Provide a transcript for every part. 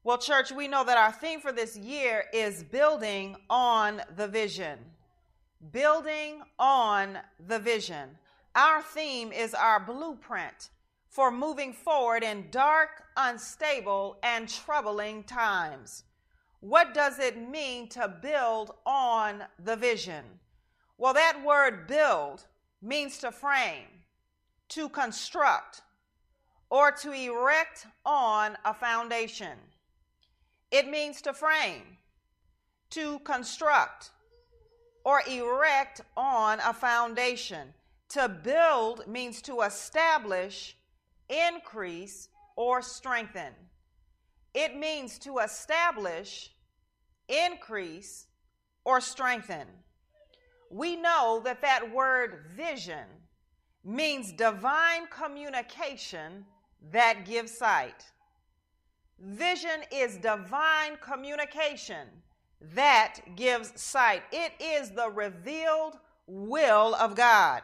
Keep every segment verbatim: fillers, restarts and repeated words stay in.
Well, church, we know that our theme for this year is building on the vision. Building on the vision. Our theme is our blueprint for moving forward in dark, unstable, and troubling times. What does it mean to build on the vision? Well, that word build means to frame, to construct, or to erect on a foundation. It means to frame, to construct, or erect on a foundation. To build means to establish, increase, or strengthen. It means to establish, increase, or strengthen. We know that that word vision means divine communication that gives sight. Vision is divine communication that gives sight. It is the revealed will of God.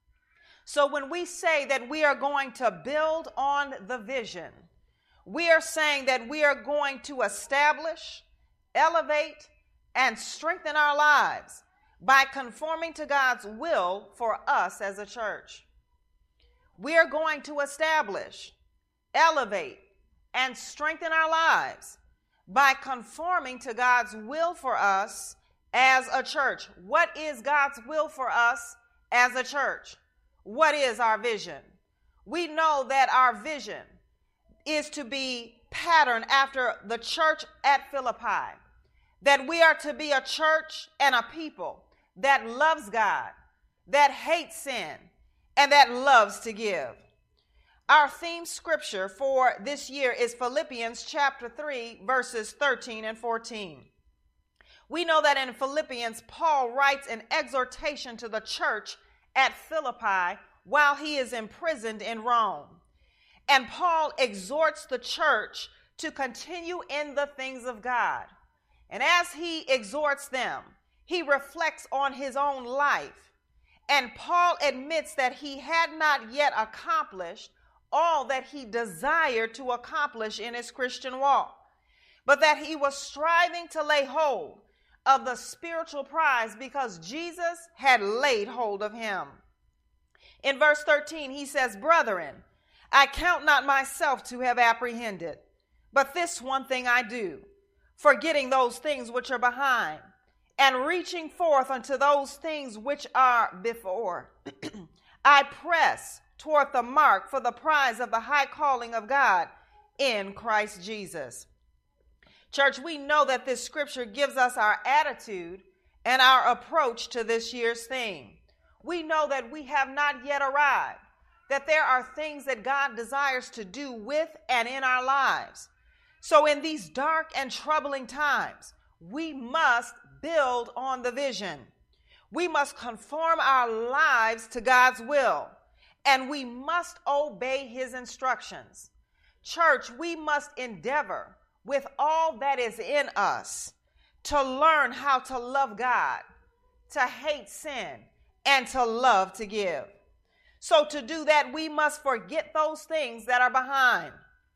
So when we say that we are going to build on the vision, we are saying that we are going to establish, elevate, and strengthen our lives by conforming to God's will for us as a church. We are going to establish, elevate, and strengthen our lives by conforming to God's will for us as a church. What is God's will for us as a church? What is our vision? We know that our vision is to be patterned after the church at Philippi, that we are to be a church and a people that loves God, that hates sin, and that loves to give. Our theme scripture for this year is Philippians chapter three, verses thirteen and fourteen. We know that in Philippians, Paul writes an exhortation to the church at Philippi while he is imprisoned in Rome. And Paul exhorts the church to continue in the things of God. And as he exhorts them, he reflects on his own life. And Paul admits that he had not yet accomplished all that he desired to accomplish in his Christian walk, but that he was striving to lay hold of the spiritual prize because Jesus had laid hold of him. In verse thirteen, he says, "Brethren, I count not myself to have apprehended, but this one thing I do, forgetting those things which are behind, and reaching forth unto those things which are before. I press toward the mark for the prize of the high calling of God in Christ Jesus." Church, we know that this scripture gives us our attitude and our approach to this year's theme. We know that we have not yet arrived, that there are things that God desires to do with and in our lives. So in these dark and troubling times, we must build on the vision. We must conform our lives to God's will, and we must obey his instructions. Church, we must endeavor with all that is in us to learn how to love God, to hate sin, and to love to give. So to do that, we must forget those things that are behind.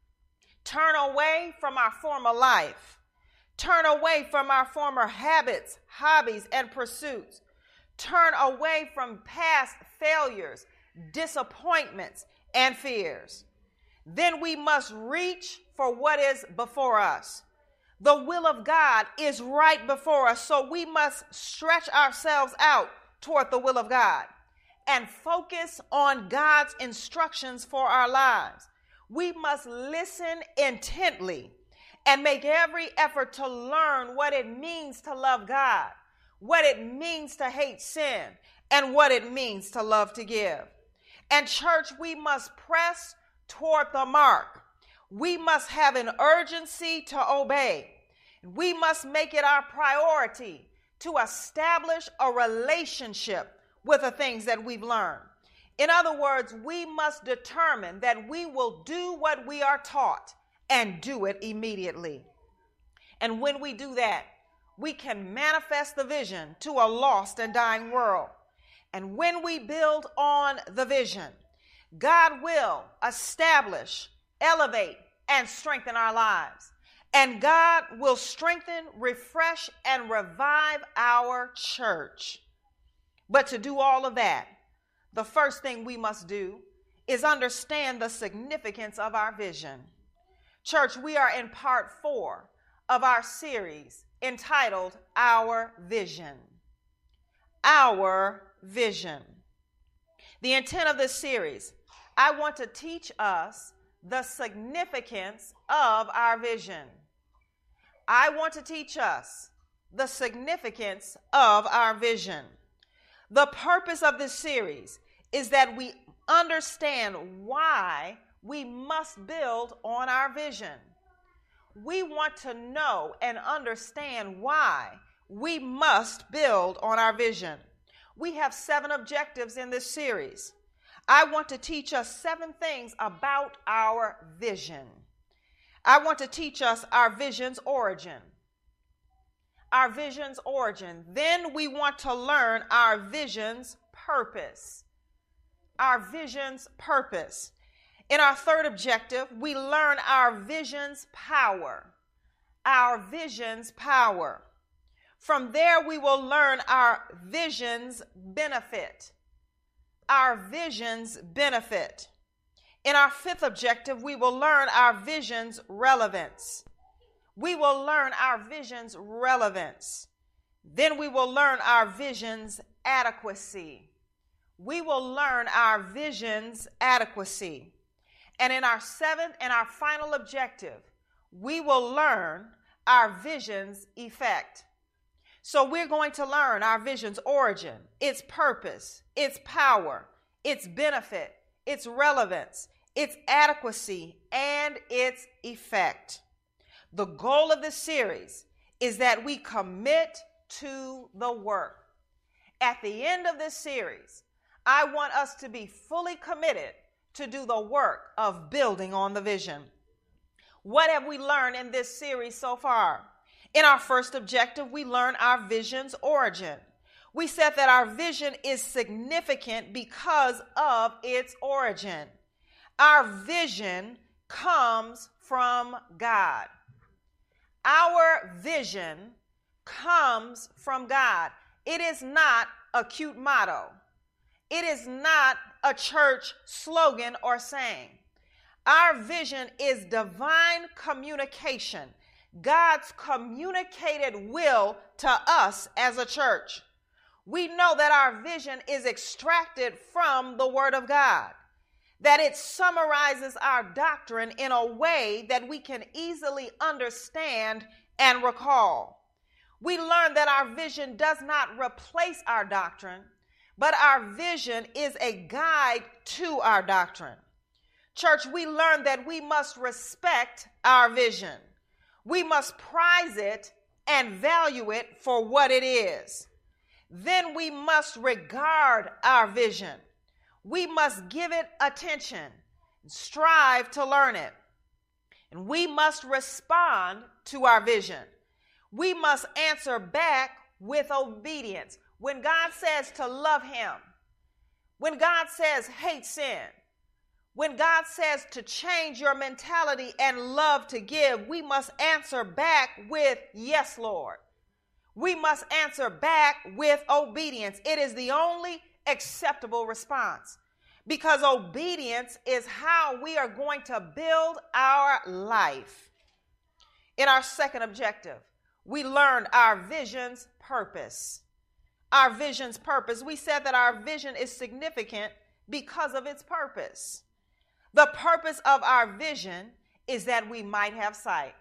Turn away from our former life. Turn away from our former habits, hobbies, and pursuits. Turn away from past failures, disappointments, and fears. Then we must reach for what is before us. The will of God is right before us, so we must stretch ourselves out toward the will of God and focus on God's instructions for our lives. We must listen intently and make every effort to learn what it means to love God, what it means to hate sin, and what it means to love to give. And church, we must press toward the mark. We must have an urgency to obey. We must make it our priority to establish a relationship with the things that we've learned. In other words, we must determine that we will do what we are taught and do it immediately. And when we do that, we can manifest the vision to a lost and dying world. And when we build on the vision, God will establish, elevate, and strengthen our lives. And God will strengthen, refresh, and revive our church. But to do all of that, the first thing we must do is understand the significance of our vision. Church, we are in part four of our series entitled Our Vision. Our Vision. The intent of this series, I want to teach us the significance of our vision. I want to teach us the significance of our vision. The purpose of this series is that we understand why we must build on our vision. We want to know and understand why we must build on our vision. We have seven objectives in this series. I want to teach us seven things about our vision. I want to teach us our vision's origin. Our vision's origin. Then we want to learn our vision's purpose. Our vision's purpose. In our third objective, we learn our vision's power. Our vision's power. From there, we will learn our vision's benefit. Our vision's benefit. In our fifth objective, we will learn our vision's relevance. We will learn our vision's relevance. Then we will learn our vision's adequacy. We will learn our vision's adequacy. And in our seventh and our final objective, we will learn our vision's effect. So we're going to learn our vision's origin, its purpose, its power, its benefit, its relevance, its adequacy, and its effect. The goal of this series is that we commit to the work. At the end of this series, I want us to be fully committed to do the work of building on the vision. What have we learned in this series so far? In our first objective, we learn our vision's origin. We said that our vision is significant because of its origin. Our vision comes from God. Our vision comes from God. It is not a cute motto. It is not a church slogan or saying. Our vision is divine communication, God's communicated will to us as a church. We know that our vision is extracted from the Word of God, that it summarizes our doctrine in a way that we can easily understand and recall. We learn that our vision does not replace our doctrine, but our vision is a guide to our doctrine. Church, we learn that we must respect our vision. We must prize it and value it for what it is. Then we must regard our vision. We must give it attention, strive to learn it. And we must respond to our vision. We must answer back with obedience. When God says to love him, when God says hate sin, when God says to change your mentality and love to give, we must answer back with yes, Lord. We must answer back with obedience. It is the only acceptable response, because obedience is how we are going to build our life. In our second objective, we learned our vision's purpose. Our vision's purpose. We said that our vision is significant because of its purpose. The purpose of our vision is that we might have sight.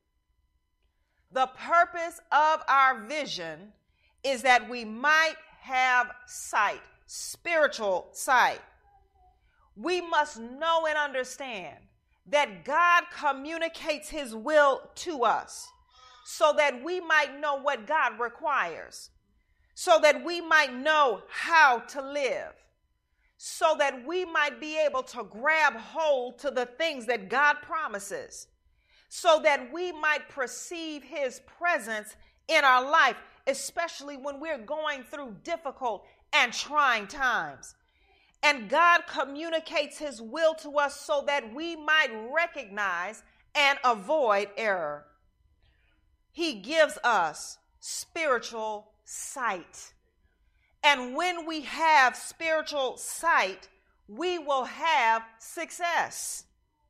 The purpose of our vision is that we might have sight, spiritual sight. We must know and understand that God communicates his will to us so that we might know what God requires, so that we might know how to live, so that we might be able to grab hold to the things that God promises, so that we might perceive his presence in our life, especially when we're going through difficult and trying times. And God communicates his will to us so that we might recognize and avoid error. He gives us spiritual sight. And when we have spiritual sight, we will have success.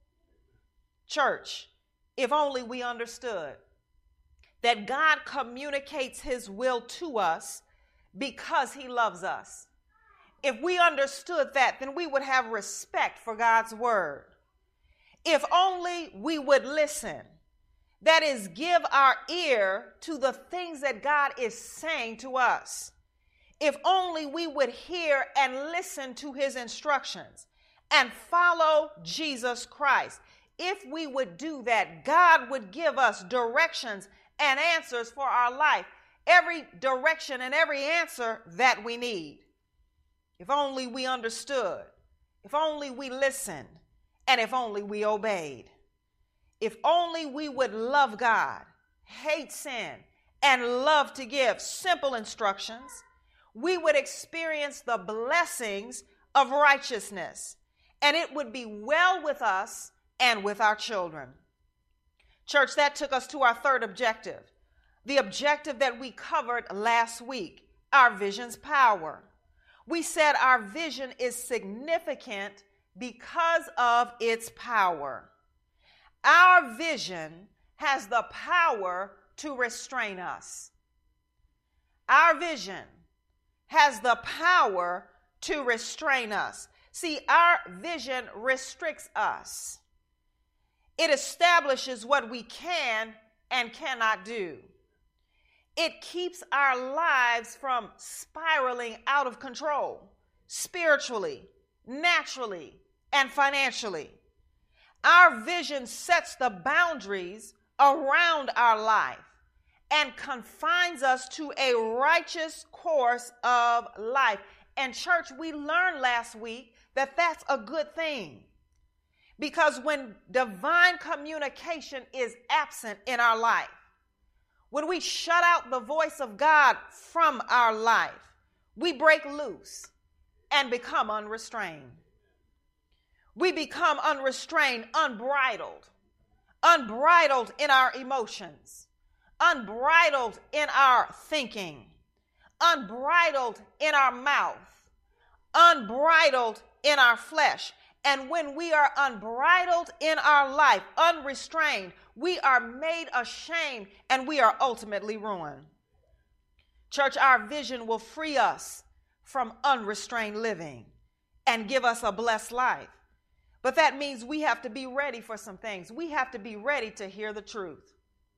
Church, if only we understood that God communicates his will to us because he loves us. If we understood that, then we would have respect for God's word. If only we would listen, that is, give our ear to the things that God is saying to us. If only we would hear and listen to his instructions and follow Jesus Christ. If we would do that, God would give us directions and answers for our life. Every direction and every answer that we need. If only we understood. If only we listened. And if only we obeyed. If only we would love God, hate sin, and love to give simple instructions, we would experience the blessings of righteousness, and it would be well with us and with our children. Church, that took us to our third objective, the objective that we covered last week, our vision's power. We said our vision is significant because of its power. Our vision has the power to restrain us. Our vision has the power to restrain us. See, our vision restricts us. It establishes what we can and cannot do. It keeps our lives from spiraling out of control, spiritually, naturally, and financially. Our vision sets the boundaries around our life and confines us to a righteous course of life. And church, we learned last week that that's a good thing. Because when divine communication is absent in our life, when we shut out the voice of God from our life, we break loose and become unrestrained. We become unrestrained, unbridled, unbridled in our emotions, unbridled in our thinking, unbridled in our mouth, unbridled in our flesh. And when we are unbridled in our life, unrestrained, we are made ashamed and we are ultimately ruined. Church, our vision will free us from unrestrained living and give us a blessed life. But that means we have to be ready for some things. We have to be ready to hear the truth.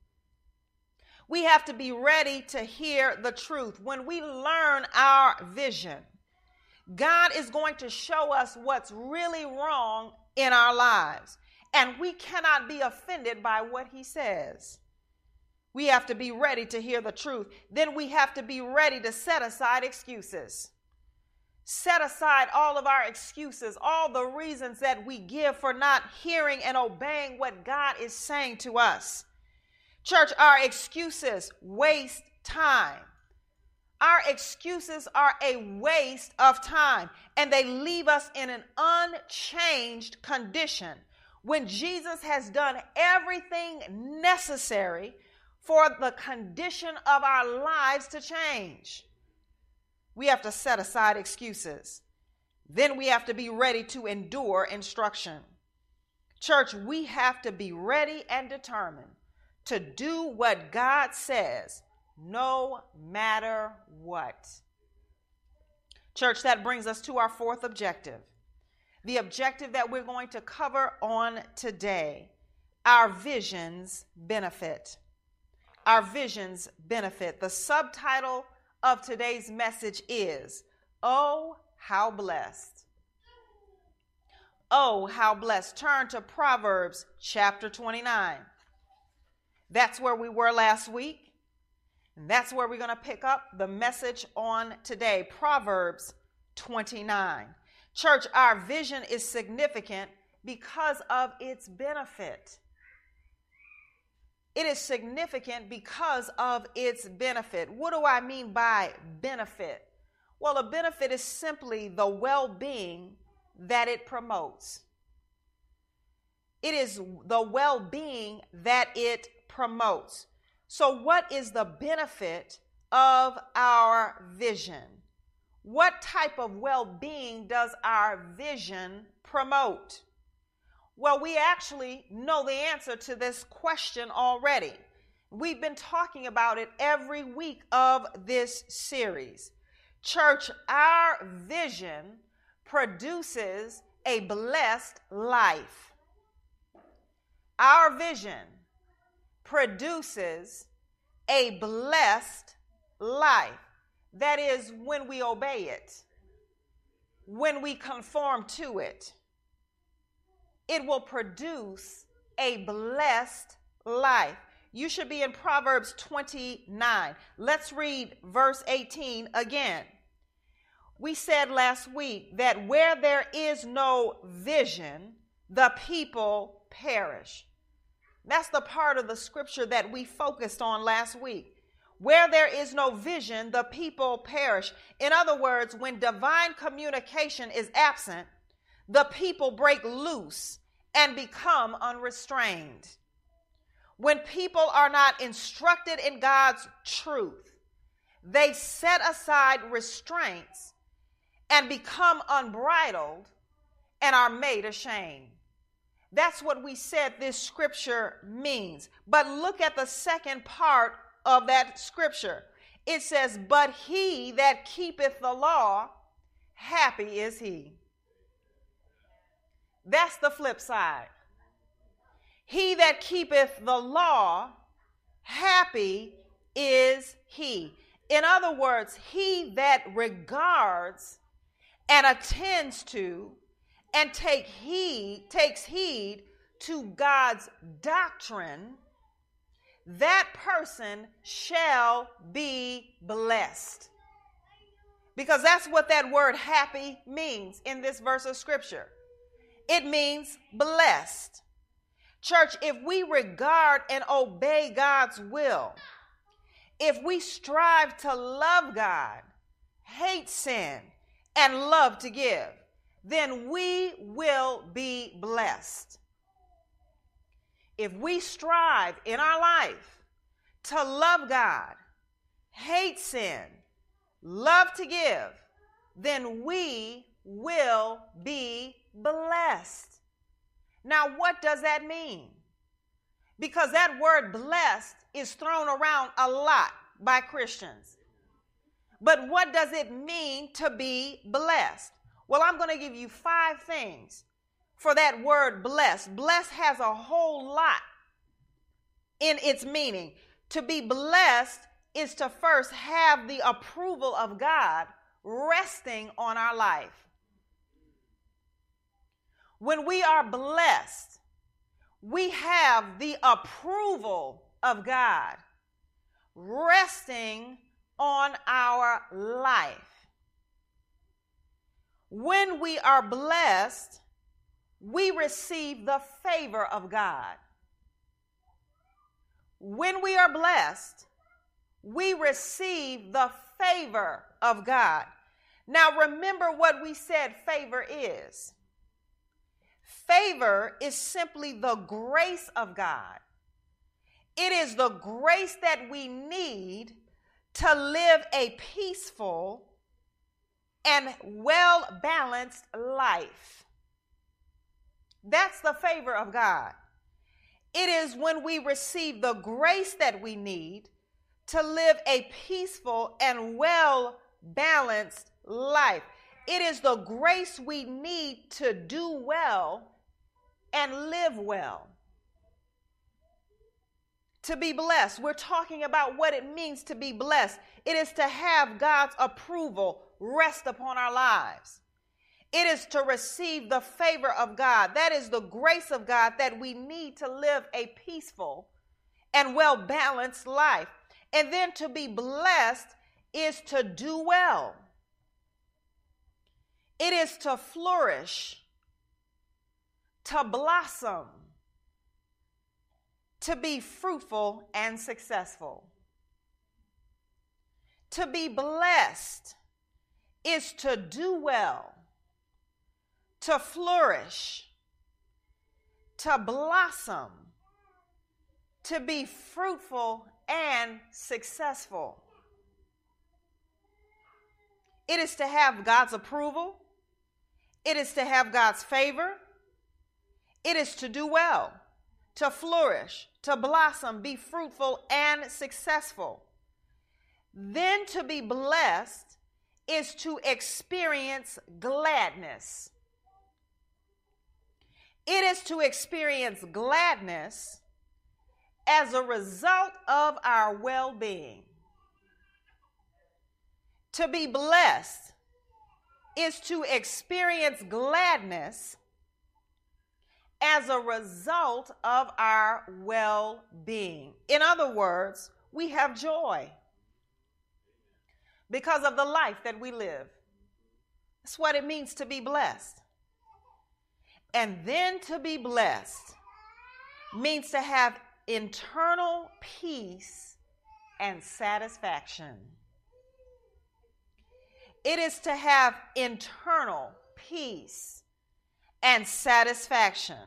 We have to be ready to hear the truth. When we learn our vision, God is going to show us what's really wrong in our lives. And we cannot be offended by what he says. We have to be ready to hear the truth. Then we have to be ready to set aside excuses. Set aside all of our excuses, all the reasons that we give for not hearing and obeying what God is saying to us. Church, our excuses waste time. Our excuses are a waste of time, and they leave us in an unchanged condition when Jesus has done everything necessary for the condition of our lives to change. We have to set aside excuses. Then we have to be ready to endure instruction. Church, we have to be ready and determined to do what God says, no matter what. Church, that brings us to our fourth objective. The objective that we're going to cover on today, our vision's benefit. Our vision's benefit. The subtitle of today's message is, Oh, how blessed. Oh, how blessed. Turn to Proverbs chapter twenty-nine. That's where we were last week. And that's where we're going to pick up the message on today. Proverbs twenty-nine. Church, our vision is significant because of its benefit. It is significant because of its benefit. What do I mean by benefit? Well, a benefit is simply the well-being that it promotes. It is the well-being that it promotes. So what is the benefit of our vision? What type of well-being does our vision promote? Well, we actually know the answer to this question already. We've been talking about it every week of this series. Church, our vision produces a blessed life. Our vision produces a blessed life. That is, when we obey it, when we conform to it, it will produce a blessed life. You should be in Proverbs twenty-nine. Let's read verse eighteen again. We said last week that where there is no vision, the people perish. That's the part of the scripture that we focused on last week. Where there is no vision, the people perish. In other words, when divine communication is absent, the people break loose and become unrestrained. When people are not instructed in God's truth, they set aside restraints and become unbridled and are made ashamed. That's what we said this scripture means. But look at the second part of that scripture. It says, but he that keepeth the law, happy is he. That's the flip side. He that keepeth the law, happy is he. In other words, he that regards and attends to and take heed, takes heed to God's doctrine, that person shall be blessed. Because that's what that word happy means in this verse of scripture. It means blessed. Church, if we regard and obey God's will, if we strive to love God, hate sin, and love to give, then we will be blessed. If we strive in our life to love God, hate sin, love to give, then we will be blessed. Now, what does that mean? Because that word blessed is thrown around a lot by Christians. But what does it mean to be blessed? Well, I'm going to give you five things for that word blessed. Blessed has a whole lot in its meaning. To be blessed is to first have the approval of God resting on our life. When we are blessed, we have the approval of God resting on our life. When we are blessed, we receive the favor of God. When we are blessed, we receive the favor of God. Now remember what we said favor is. Favor is simply the grace of God. It is the grace that we need to live a peaceful and well-balanced life. That's the favor of God. It is when we receive the grace that we need to live a peaceful and well-balanced life. It is the grace we need to do well and live well. To be blessed. We're talking about what it means to be blessed. It is to have God's approval rest upon our lives. It is to receive the favor of God. That is the grace of God that we need to live a peaceful and well-balanced life. And then to be blessed is to do well. It is to flourish, to blossom, to be fruitful and successful. To be blessed is to do well, to flourish, to blossom, to be fruitful and successful. It is to have God's approval. It is to have God's favor. It is to do well, to flourish, to blossom, be fruitful and successful. Then to be blessed is to experience gladness. It is to experience gladness as a result of our well-being. To be blessed is to experience gladness as a result of our well-being. In other words, we have joy because of the life that we live. That's what it means to be blessed. And then to be blessed means to have internal peace and satisfaction. It is to have internal peace and satisfaction.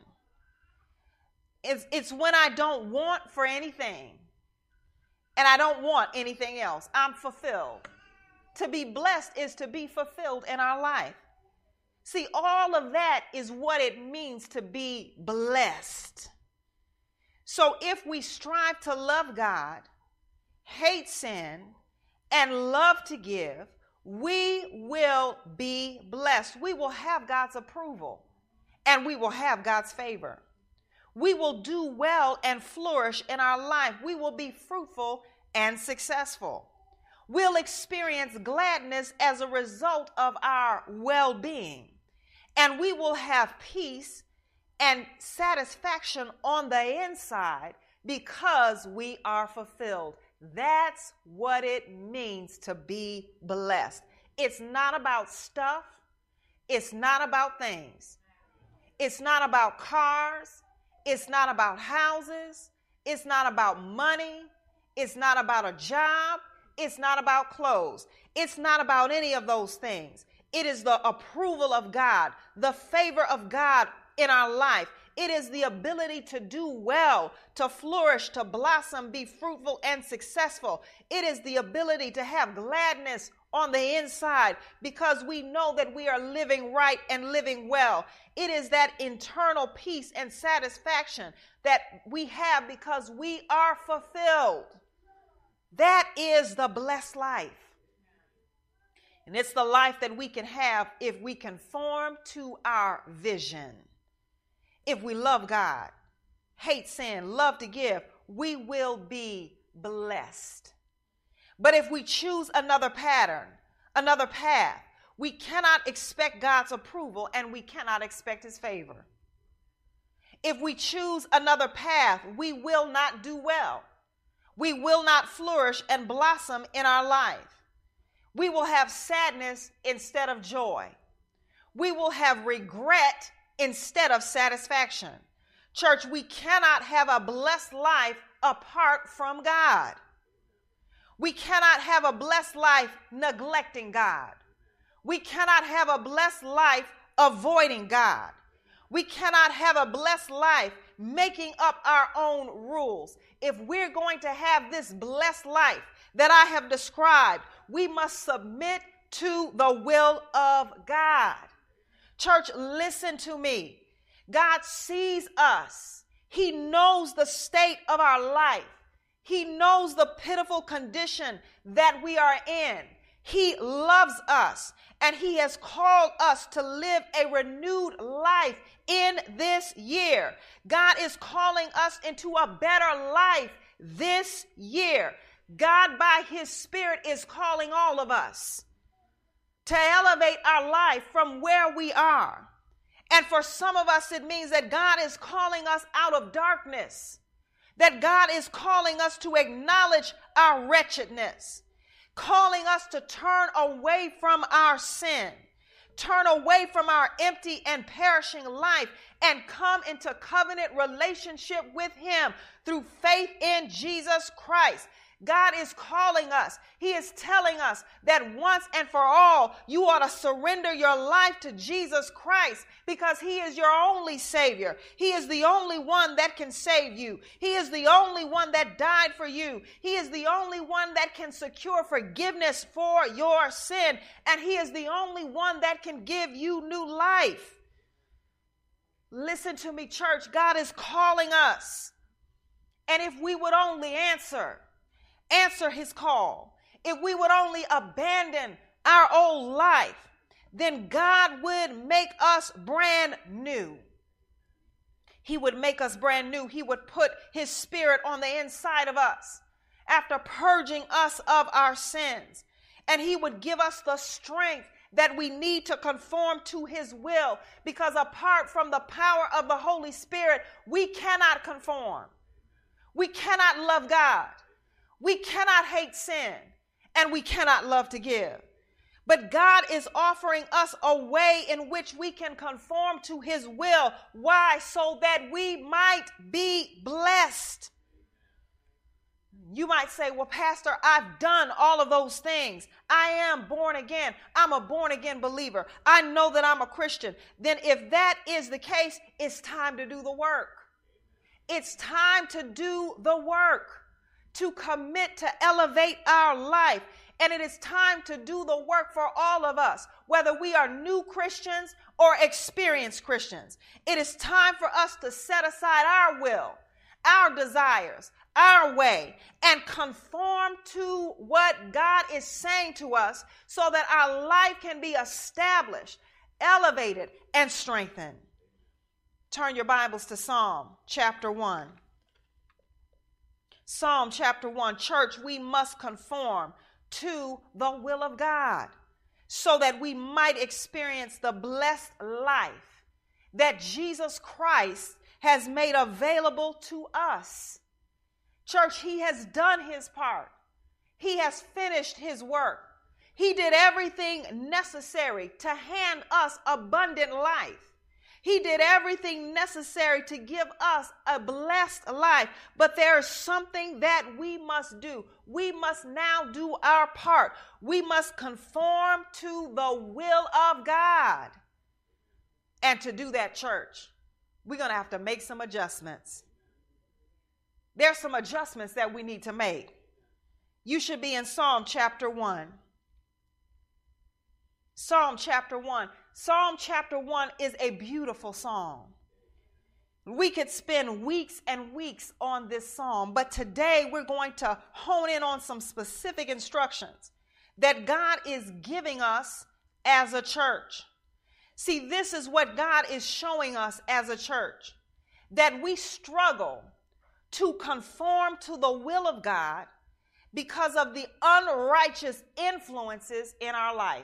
It's, it's when I don't want for anything and I don't want anything else. I'm fulfilled. To be blessed is to be fulfilled in our life. See, all of that is what it means to be blessed. So if we strive to love God, hate sin, and love to give, we will be blessed. We will have God's approval and we will have God's favor. We will do well and flourish in our life. We will be fruitful and successful. We'll experience gladness as a result of our well-being. And we will have peace and satisfaction on the inside because we are fulfilled. That's what it means to be blessed. It's not about stuff. It's not about things. It's not about cars. It's not about houses. It's not about money. It's not about a job. It's not about clothes. It's not about any of those things. It is the approval of God, the favor of God in our life. It is the ability to do well, to flourish, to blossom, be fruitful and successful. It is the ability to have gladness on the inside because we know that we are living right and living well. It is that internal peace and satisfaction that we have because we are fulfilled. That is the blessed life. And it's the life that we can have if we conform to our vision. If we love God, hate sin, love to give, we will be blessed. But if we choose another pattern, another path, we cannot expect God's approval and we cannot expect his favor. If we choose another path, we will not do well. We will not flourish and blossom in our life. We will have sadness instead of joy. We will have regret instead of satisfaction. Church, we cannot have a blessed life apart from God. We cannot have a blessed life neglecting God. We cannot have a blessed life avoiding God. We cannot have a blessed life making up our own rules. If we're going to have this blessed life that I have described, we must submit to the will of God. Church, listen to me. God sees us. He knows the state of our life. He knows the pitiful condition that we are in. He loves us, and he has called us to live a renewed life in this year. God is calling us into a better life this year. God, by his Spirit, is calling all of us to elevate our life from where we are. And for some of us, it means that God is calling us out of darkness, that God is calling us to acknowledge our wretchedness, calling us to turn away from our sin, turn away from our empty and perishing life, and come into covenant relationship with him through faith in Jesus Christ. God is calling us. He is telling us that once and for all, you ought to surrender your life to Jesus Christ because he is your only Savior. He is the only one that can save you. He is the only one that died for you. He is the only one that can secure forgiveness for your sin. And he is the only one that can give you new life. Listen to me, church. God is calling us. And if we would only answer, answer his call, if we would only abandon our old life, then God would make us brand new. He would make us brand new. He would put his spirit on the inside of us after purging us of our sins. And he would give us the strength that we need to conform to his will, because apart from the power of the Holy Spirit, we cannot conform. We cannot love God. We cannot hate sin, and we cannot love to give. But God is offering us a way in which we can conform to his will. Why? So that we might be blessed. You might say, well, Pastor, I've done all of those things. I am born again. I'm a born again believer. I know that I'm a Christian. Then if that is the case, it's time to do the work. It's time to do the work, to commit to elevate our life. And it is time to do the work for all of us, whether we are new Christians or experienced Christians. It is time for us to set aside our will, our desires, our way, and conform to what God is saying to us so that our life can be established, elevated, and strengthened. Turn your Bibles to Psalm chapter one. Psalm chapter one. Church, we must conform to the will of God so that we might experience the blessed life that Jesus Christ has made available to us. Church, he has done his part. He has finished his work. He did everything necessary to hand us abundant life. He did everything necessary to give us a blessed life. But there is something that we must do. We must now do our part. We must conform to the will of God. And to do that, church, we're going to have to make some adjustments. There's some adjustments that we need to make. You should be in Psalm chapter one. Psalm chapter one. Psalm chapter one is a beautiful psalm. We could spend weeks and weeks on this psalm, but today we're going to hone in on some specific instructions that God is giving us as a church. See, this is what God is showing us as a church, that we struggle to conform to the will of God because of the unrighteous influences in our life.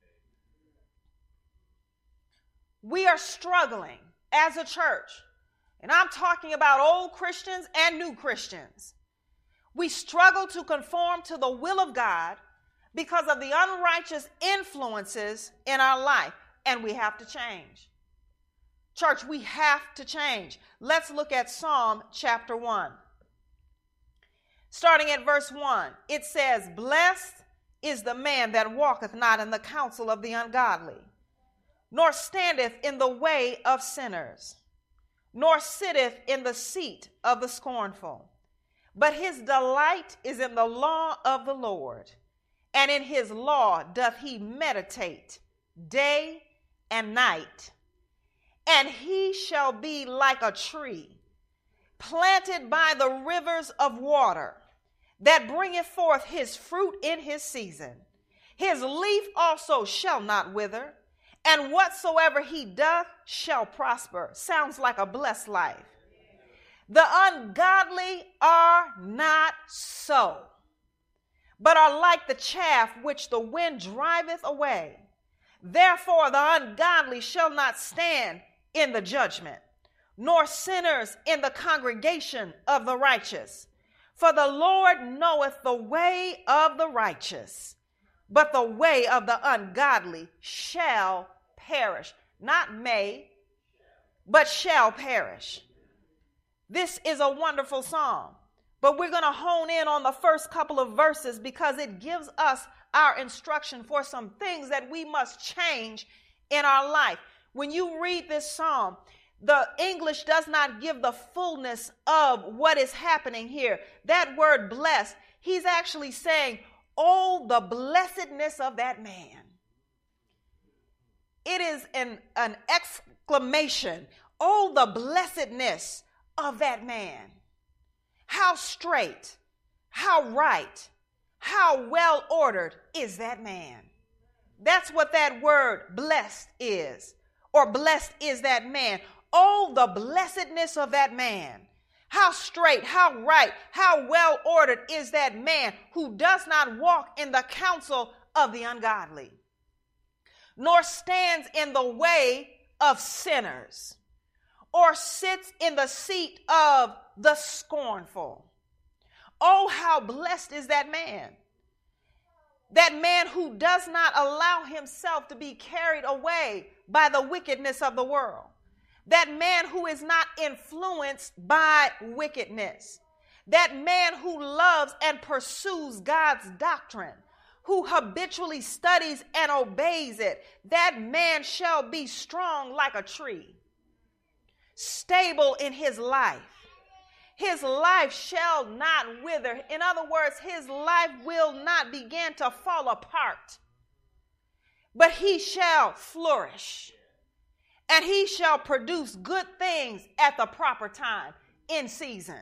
We are struggling as a church, and I'm talking about old Christians and new Christians. We struggle to conform to the will of God because of the unrighteous influences in our life, and we have to change. Church, we have to change. Let's look at Psalm chapter one. Starting at verse one, it says, "Blessed is the man that walketh not in the counsel of the ungodly, nor standeth in the way of sinners, nor sitteth in the seat of the scornful. But his delight is in the law of the Lord, and in his law doth he meditate day and night. And he shall be like a tree planted by the rivers of water, that bringeth forth his fruit in his season. His leaf also shall not wither, and whatsoever he doth shall prosper." Sounds like a blessed life. "The ungodly are not so, but are like the chaff which the wind driveth away. Therefore the ungodly shall not stand in the judgment, nor sinners in the congregation of the righteous. For the Lord knoweth the way of the righteous, but the way of the ungodly shall perish." Not may, but shall perish. This is a wonderful psalm. But we're going to hone in on the first couple of verses because it gives us our instruction for some things that we must change in our life. When you read this psalm, the English does not give the fullness of what is happening here. That word blessed, he's actually saying, oh, the blessedness of that man. It is an, an exclamation. Oh, the blessedness of that man. How straight, how right, how well ordered is that man? That's what that word blessed is, or blessed is that man. Oh, the blessedness of that man. How straight, how right, how well ordered is that man who does not walk in the counsel of the ungodly, nor stands in the way of sinners, or sits in the seat of the scornful. Oh, how blessed is that man. That man who does not allow himself to be carried away by the wickedness of the world. That man who is not influenced by wickedness. That man who loves and pursues God's doctrine, who habitually studies and obeys it. That man shall be strong like a tree, stable in his life. His life shall not wither. In other words, his life will not begin to fall apart, but he shall flourish, and he shall produce good things at the proper time, in season.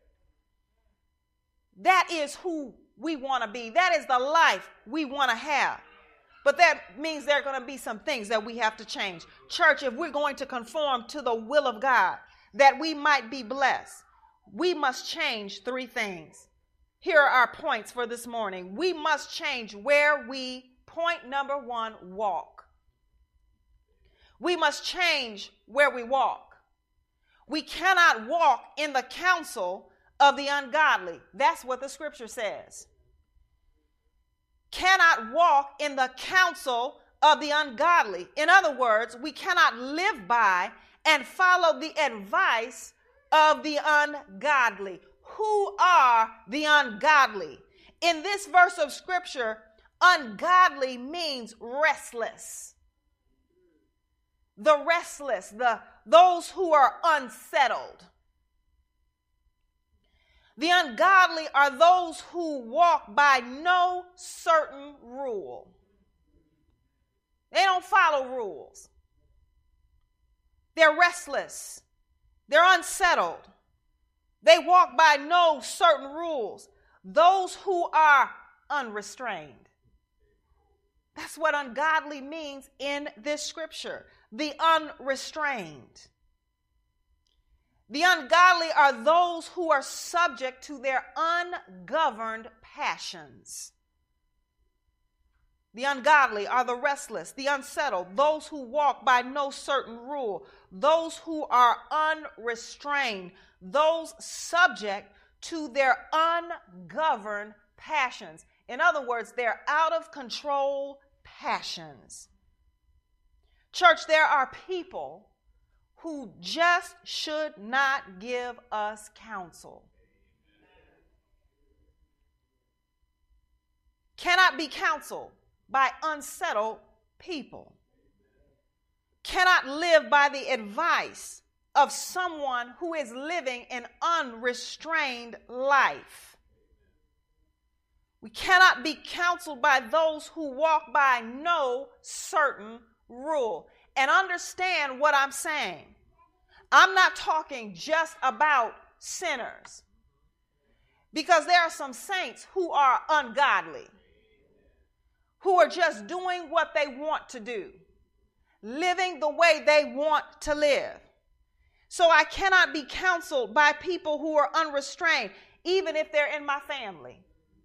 That is who we want to be. That is the life we want to have. But that means there are going to be some things that we have to change. Church, if we're going to conform to the will of God, that we might be blessed, we must change three things. Here are our points for this morning. We must change where we, point number one, walk. We must change where we walk. We cannot walk in the counsel of the ungodly. That's what the scripture says. Cannot walk in the counsel of the ungodly. In other words, we cannot live by and follow the advice of the ungodly. Who are the ungodly? In this verse of scripture, ungodly means restless. The restless, the those who are unsettled. The ungodly are those who walk by no certain rule. They don't follow rules. They're restless. They're unsettled. They walk by no certain rules. Those who are unrestrained. That's what ungodly means in this scripture. The unrestrained. The ungodly are those who are subject to their ungoverned passions. The ungodly are the restless, the unsettled, those who walk by no certain rule, those who are unrestrained, those subject to their ungoverned passions. In other words, they're out of control passions. Church, there are people who just should not give us counsel. Cannot be counseled by unsettled people. Cannot live by the advice of someone who is living an unrestrained life. We cannot be counseled by those who walk by no certain rule. And understand what I'm saying. I'm not talking just about sinners, because there are some saints who are ungodly, who are just doing what they want to do, living the way they want to live. So I cannot be counseled by people who are unrestrained, even if they're in my family,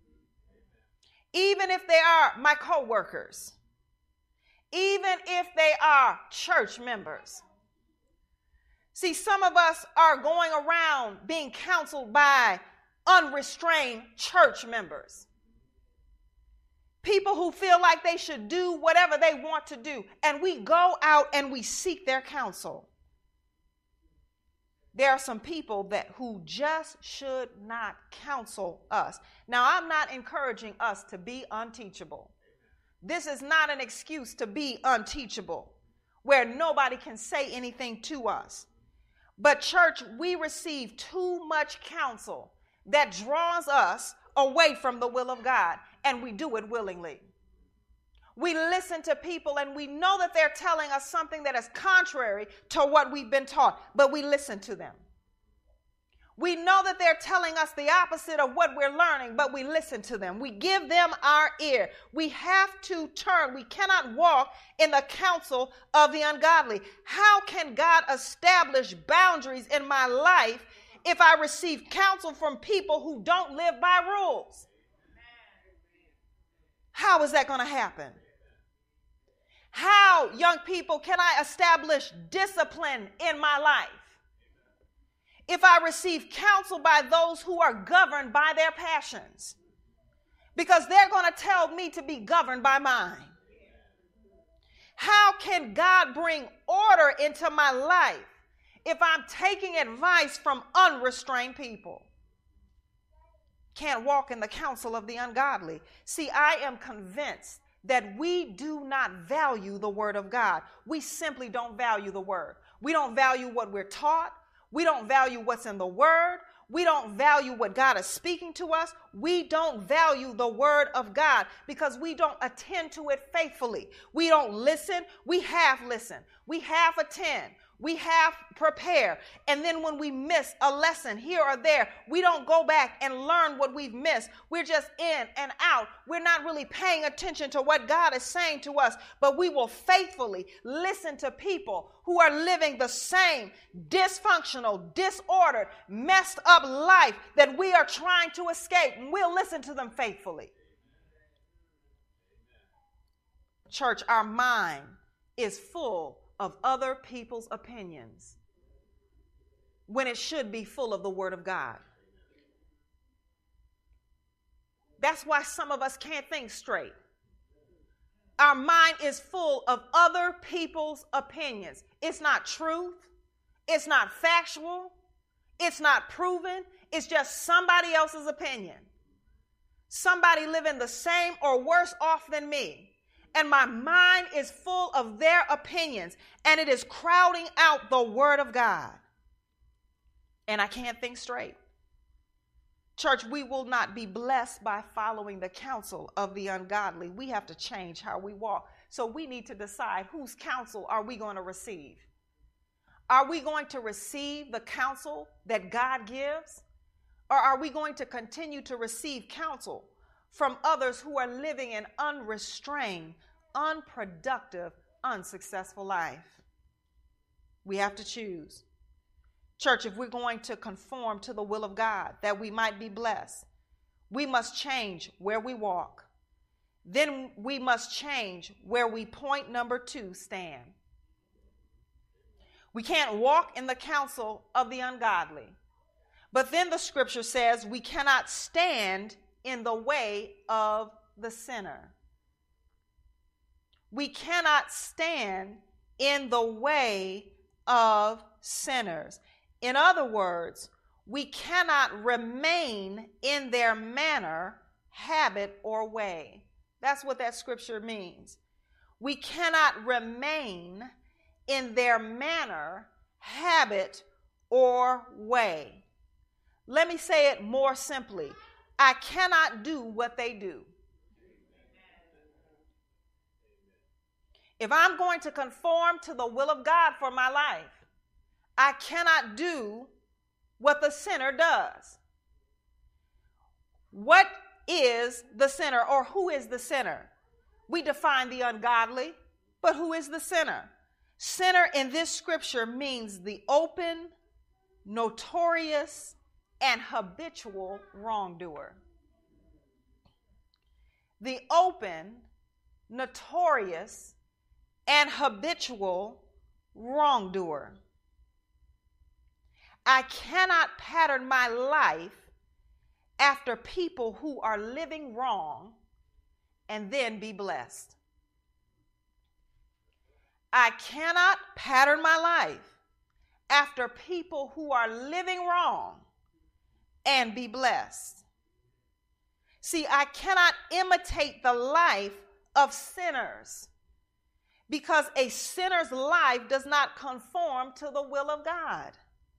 even if they are my co-workers, even if they are church members. See, some of us are going around being counseled by unrestrained church members. People who feel like they should do whatever they want to do. And we go out and we seek their counsel. there are some people that who just should not counsel us. Now, I'm not encouraging us to be unteachable. This is not an excuse to be unteachable, where nobody can say anything to us. But church, we receive too much counsel that draws us away from the will of God, and we do it willingly. We listen to people and we know that they're telling us something that is contrary to what we've been taught, but we listen to them. We know that they're telling us the opposite of what we're learning, but we listen to them. We give them our ear. We have to turn. We cannot walk in the counsel of the ungodly. How can God establish boundaries in my life if I receive counsel from people who don't live by rules? How is that going to happen? How, young people, can I establish discipline in my life if I receive counsel by those who are governed by their passions? Because they're going to tell me to be governed by mine. How can God bring order into my life if I'm taking advice from unrestrained people? Can't walk in the counsel of the ungodly. See, I am convinced that we do not value the word of God. We simply don't value the word. We don't value what we're taught. We don't value what's in the word. We don't value what God is speaking to us. We don't value the word of God because we don't attend to it faithfully. We don't listen. We half listen. We half attend. We half prepare. And then when we miss a lesson here or there, we don't go back and learn what we've missed. We're just in and out. We're not really paying attention to what God is saying to us, but we will faithfully listen to people who are living the same dysfunctional, disordered, messed up life that we are trying to escape. And we'll listen to them faithfully. Church, our mind is full of other people's opinions when it should be full of the word of God. That's why some of us can't think straight. Our mind is full of other people's opinions. It's not truth. It's not factual. It's not proven. It's just somebody else's opinion. Somebody living the same or worse off than me. And my mind is full of their opinions, and it is crowding out the word of God. And I can't think straight. Church, we will not be blessed by following the counsel of the ungodly. We have to change how we walk. So we need to decide whose counsel are we going to receive. Are we going to receive the counsel that God gives? Or are we going to continue to receive counsel from others who are living an unrestrained, unproductive, unsuccessful life? We have to choose. Church, if we're going to conform to the will of God, that we might be blessed, we must change where we walk. Then we must change where we, point number two, stand. We can't walk in the counsel of the ungodly. But then the scripture says we cannot stand in the way of the sinner. We cannot stand in the way of sinners. In other words, we cannot remain in their manner, habit, or way. That's what that scripture means. We cannot remain in their manner, habit, or way. Let me say it more simply. I cannot do what they do. If I'm going to conform to the will of God for my life, I cannot do what the sinner does. What is the sinner, or who is the sinner? We define the ungodly, but who is the sinner? Sinner in this scripture means the open, notorious, and habitual wrongdoer. The open, notorious, and habitual wrongdoer. I cannot pattern my life after people who are living wrong and then be blessed. I cannot pattern my life after people who are living wrong and be blessed. See, I cannot imitate the life of sinners because a sinner's life does not conform to the will of God.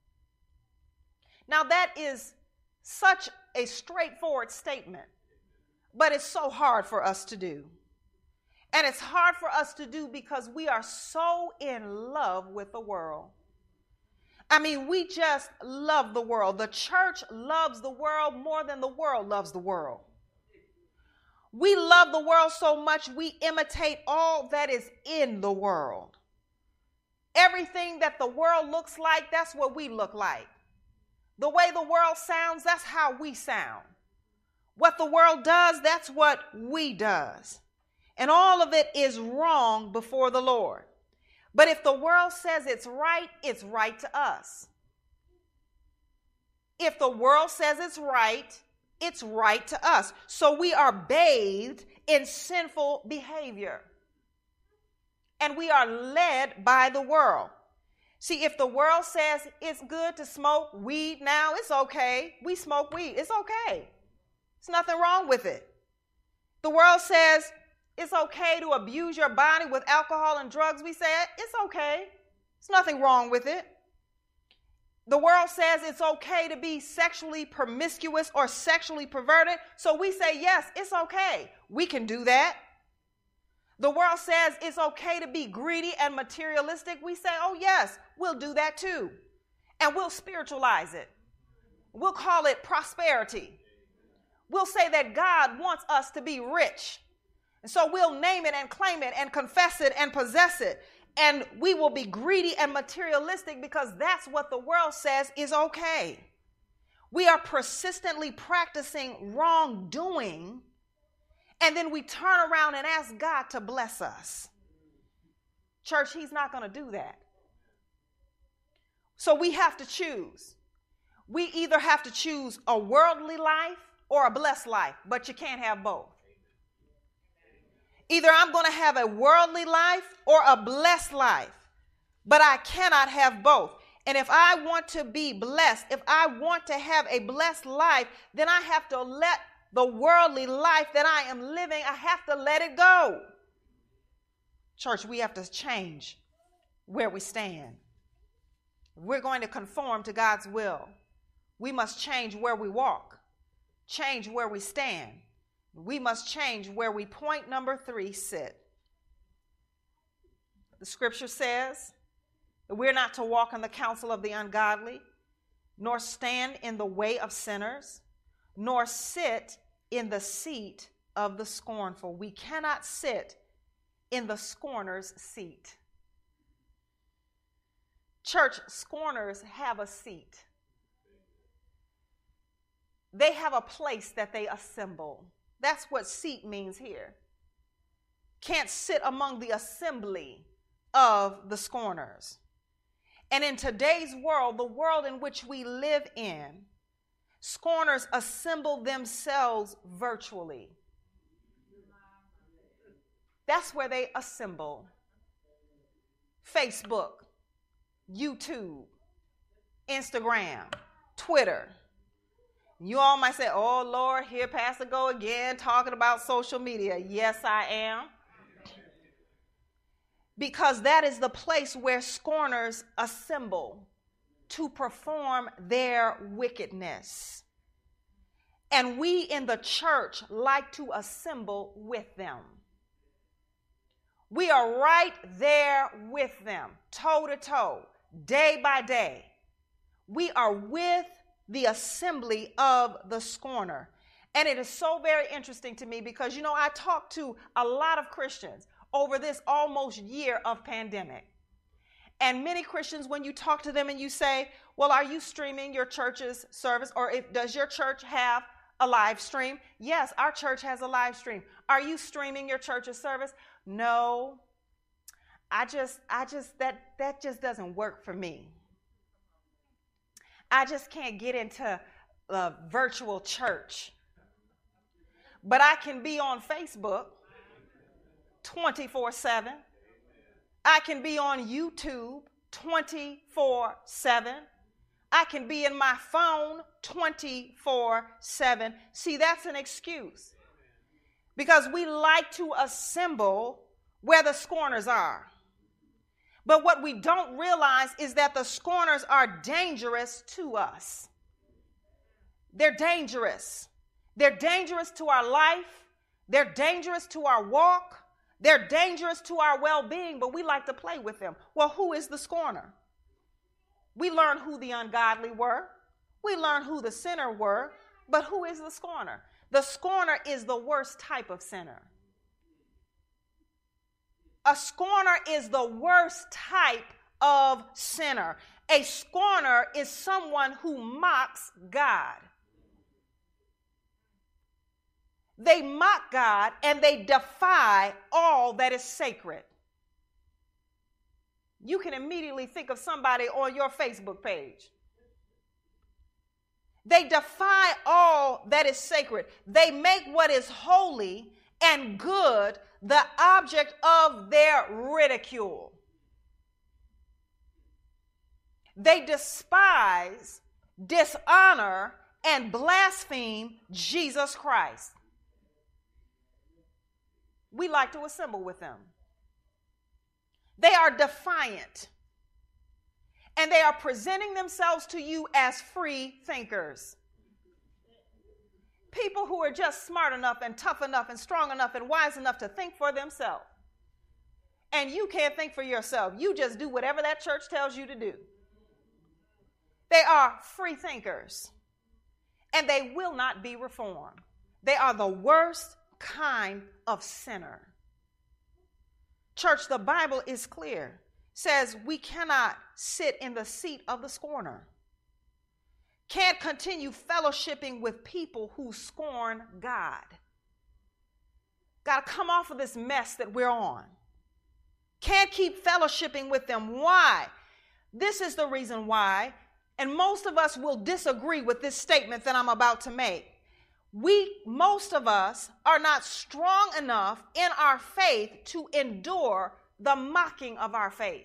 Now, that is such a straightforward statement, but it's so hard for us to do. And it's hard for us to do because we are so in love with the world. I mean, we just love the world. The church loves the world more than the world loves the world. We love the world so much we imitate all that is in the world. Everything that the world looks like, that's what we look like. The way the world sounds, that's how we sound. What the world does, that's what we does. And all of it is wrong before the Lord. But if the world says it's right, it's right to us. If the world says it's right, it's right to us. So we are bathed in sinful behavior. And we are led by the world. See, if the world says it's good to smoke weed now, it's okay. We smoke weed. It's okay. There's nothing wrong with it. The world says it's okay to abuse your body with alcohol and drugs. We say it's okay. There's nothing wrong with it. The world says it's okay to be sexually promiscuous or sexually perverted. So we say, yes, it's okay. We can do that. The world says it's okay to be greedy and materialistic. We say, oh, yes, we'll do that too. And we'll spiritualize it. We'll call it prosperity. We'll say that God wants us to be rich. And so we'll name it and claim it and confess it and possess it. And we will be greedy and materialistic because that's what the world says is okay. We are persistently practicing wrongdoing. And then we turn around and ask God to bless us. Church, he's not going to do that. So we have to choose. We either have to choose a worldly life or a blessed life, but you can't have both. Either I'm going to have a worldly life or a blessed life, but I cannot have both. And if I want to be blessed, if I want to have a blessed life, then I have to let the worldly life that I am living, I have to let it go. Church, we have to change where we stand. We're going to conform to God's will. We must change where we walk, change where we stand. We must change where we, point number three, sit. The scripture says that we're not to walk in the counsel of the ungodly, nor stand in the way of sinners, nor sit in the seat of the scornful. We cannot sit in the scorner's seat. Church, scorners have a seat. They have a place that they assemble. That's what seat means here. Can't sit among the assembly of the scorners. And in today's world, the world in which we live in, scorners assemble themselves virtually. That's where they assemble. Facebook, YouTube, Instagram, Twitter. You all might say, oh, Lord, here Pastor go again talking about social media. Yes, I am. Because that is the place where scorners assemble to perform their wickedness. And we in the church like to assemble with them. We are right there with them, toe to toe, day by day. We are with the assembly of the scorner. And it is so very interesting to me because, you know, I talk to a lot of Christians over this almost year of pandemic. And many Christians, when you talk to them and you say, well, are you streaming your church's service? Or if, does your church have a live stream? Yes, our church has a live stream. Are you streaming your church's service? No, I just, I just, that, that just doesn't work for me. I just can't get into a virtual church. But I can be on Facebook twenty-four seven. I can be on YouTube twenty-four seven. I can be in my phone twenty-four seven. See, that's an excuse. Because we like to assemble where the scorners are. But what we don't realize is that the scorners are dangerous to us. They're dangerous. They're dangerous to our life. They're dangerous to our walk. They're dangerous to our well-being, but we like to play with them. Well, who is the scorner? We learned who the ungodly were. We learned who the sinner were. But who is the scorner? The scorner is the worst type of sinner. A scorner is the worst type of sinner. A scorner is someone who mocks God. They mock God and they defy all that is sacred. You can immediately think of somebody on your Facebook page. They defy all that is sacred. They make what is holy and good the object of their ridicule. They despise, dishonor, and blaspheme Jesus Christ. We like to assemble with them. They are defiant. And they are presenting themselves to you as free thinkers. People who are just smart enough and tough enough and strong enough and wise enough to think for themselves. And you can't think for yourself. You just do whatever that church tells you to do. They are free thinkers. And they will not be reformed. They are the worst kind of sinner. Church, the Bible is clear. Says we cannot sit in the seat of the scorner. Can't continue fellowshipping with people who scorn God. Got to come off of this mess that we're on. Can't keep fellowshipping with them. Why? This is the reason why, and most of us will disagree with this statement that I'm about to make. We, most of us, are not strong enough in our faith to endure the mocking of our faith.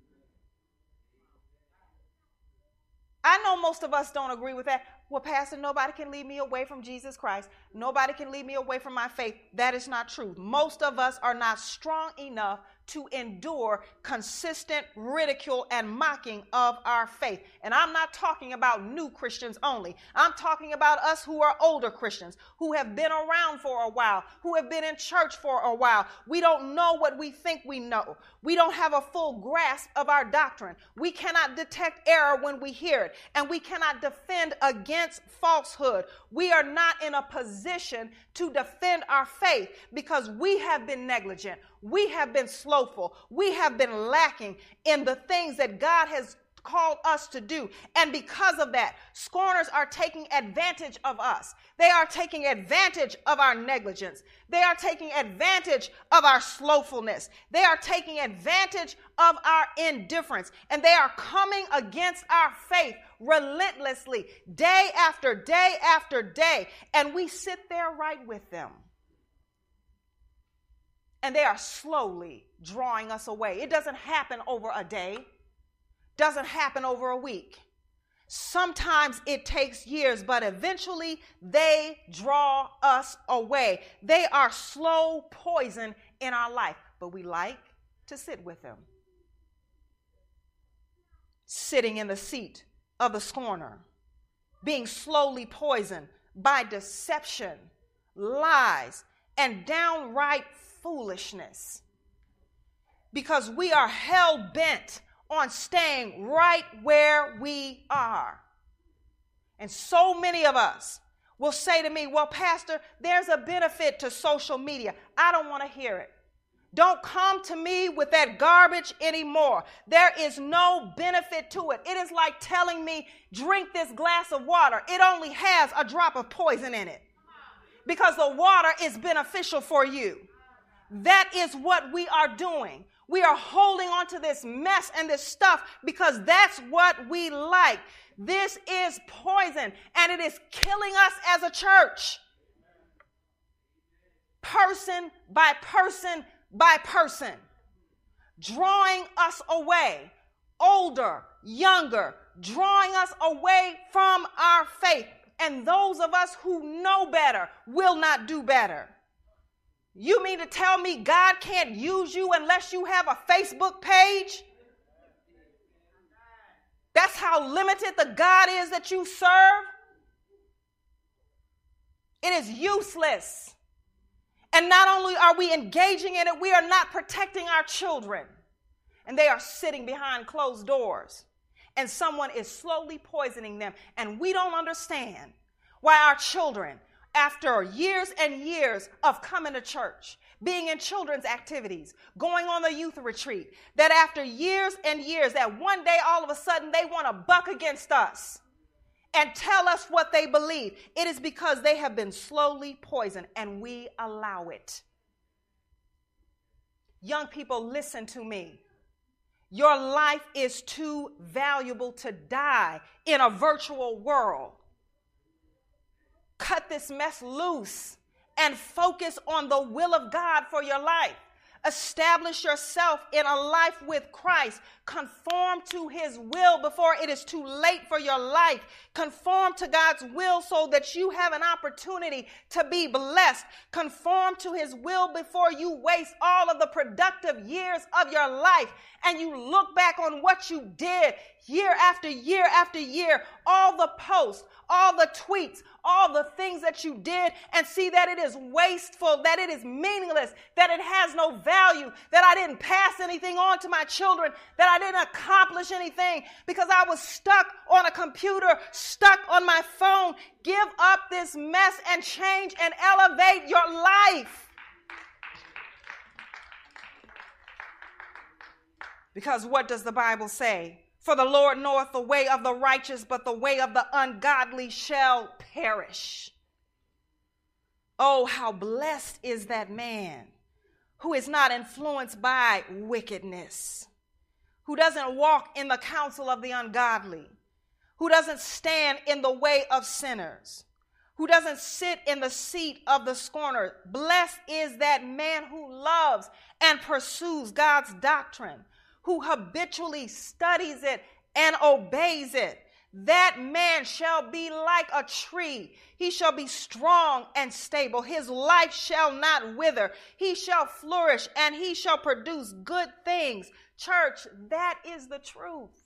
I know most of us don't agree with that. Well, Pastor, nobody can lead me away from Jesus Christ. Nobody can lead me away from my faith. That is not true. Most of us are not strong enough to endure consistent ridicule and mocking of our faith. And I'm not talking about new Christians only. I'm talking about us who are older Christians, who have been around for a while, who have been in church for a while. We don't know what we think we know. We don't have a full grasp of our doctrine. We cannot detect error when we hear it, and we cannot defend against falsehood. We are not in a position to defend our faith because we have been negligent. We have been slowful. We have been lacking in the things that God has called us to do. And because of that, scorners are taking advantage of us. They are taking advantage of our negligence. They are taking advantage of our slowfulness. They are taking advantage of our indifference. And they are coming against our faith relentlessly, day after day after day. And we sit there right with them. And they are slowly drawing us away. It doesn't happen over a day. Doesn't happen over a week. Sometimes it takes years, but eventually they draw us away. They are slow poison in our life, but we like to sit with them. Sitting in the seat of the scorner, being slowly poisoned by deception, lies, and downright foolishness. Because we are hell-bent on staying right where we are. And so many of us will say to me, well, Pastor, there's a benefit to social media. I don't want to hear it. Don't come to me with that garbage anymore. There is no benefit to it. It is like telling me, drink this glass of water. It only has a drop of poison in it because the water is beneficial for you. That is what we are doing. We are holding on to this mess and this stuff because that's what we like. This is poison, and it is killing us as a church. Person by person by person, drawing us away. older, younger, drawing us away from our faith. And those of us who know better will not do better. You mean to tell me God can't use you unless you have a Facebook page? That's how limited the God is that you serve. It is useless. And not only are we engaging in it, we are not protecting our children. And they are sitting behind closed doors. And someone is slowly poisoning them. And we don't understand why our children, after years and years of coming to church, being in children's activities, going on the youth retreat, that after years and years, that one day all of a sudden they want to buck against us and tell us what they believe. It is because they have been slowly poisoned and we allow it. Young people, listen to me. Your life is too valuable to die in a virtual world. Cut this mess loose and focus on the will of God for your life. Establish yourself in a life with Christ. Conform to his will before it is too late for your life. Conform to God's will so that you have an opportunity to be blessed. Conform to his will before you waste all of the productive years of your life and you look back on what you did year after year after year, all the posts, all the tweets, all the things that you did, and see that it is wasteful, that it is meaningless, that it has no value, that I didn't pass anything on to my children, that I didn't accomplish anything because I was stuck on a computer, stuck on my phone. Give up this mess and change and elevate your life. Because what does the Bible say? For the Lord knoweth the way of the righteous, but the way of the ungodly shall perish. Oh, how blessed is that man who is not influenced by wickedness, who doesn't walk in the counsel of the ungodly, who doesn't stand in the way of sinners, who doesn't sit in the seat of the scorner. Blessed is that man who loves and pursues God's doctrine, who habitually studies it and obeys it. That man shall be like a tree. He shall be strong and stable. His life shall not wither. He shall flourish and he shall produce good things. Church, that is the truth.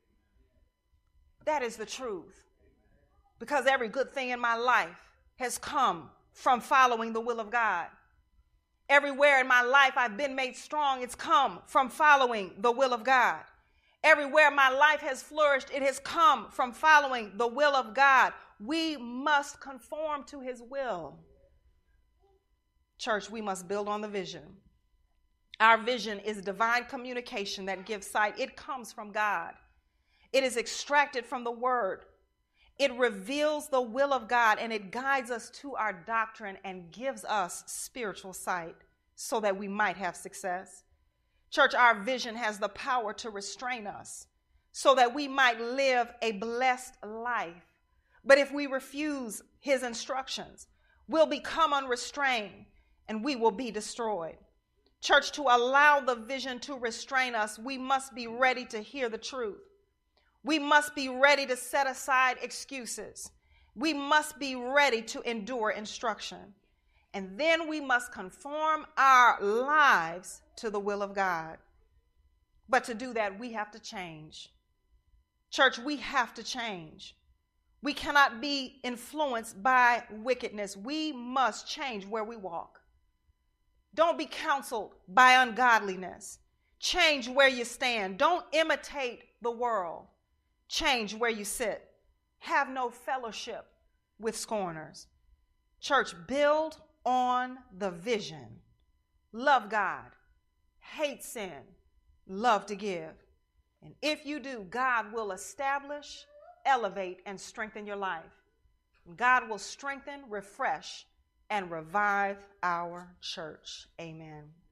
That is the truth. Because every good thing in my life has come from following the will of God. Everywhere in my life I've been made strong, it's come from following the will of God. Everywhere my life has flourished, it has come from following the will of God. We must conform to his will. Church, we must build on the vision. Our vision is divine communication that gives sight. It comes from God. It is extracted from the word. It reveals the will of God and it guides us to our doctrine and gives us spiritual sight so that we might have success. Church, our vision has the power to restrain us so that we might live a blessed life. But if we refuse his instructions, we'll become unrestrained and we will be destroyed. Church, to allow the vision to restrain us, we must be ready to hear the truth. We must be ready to set aside excuses. We must be ready to endure instruction. And then we must conform our lives to the will of God. But to do that, we have to change. Church, we have to change. We cannot be influenced by wickedness. We must change where we walk. Don't be counseled by ungodliness. Change where you stand. Don't imitate the world. Change where you sit. Have no fellowship with scorners. Church, build on the vision. Love God. Hate sin. Love to give. And if you do, God will establish, elevate, and strengthen your life. God will strengthen, refresh, and revive our church. Amen.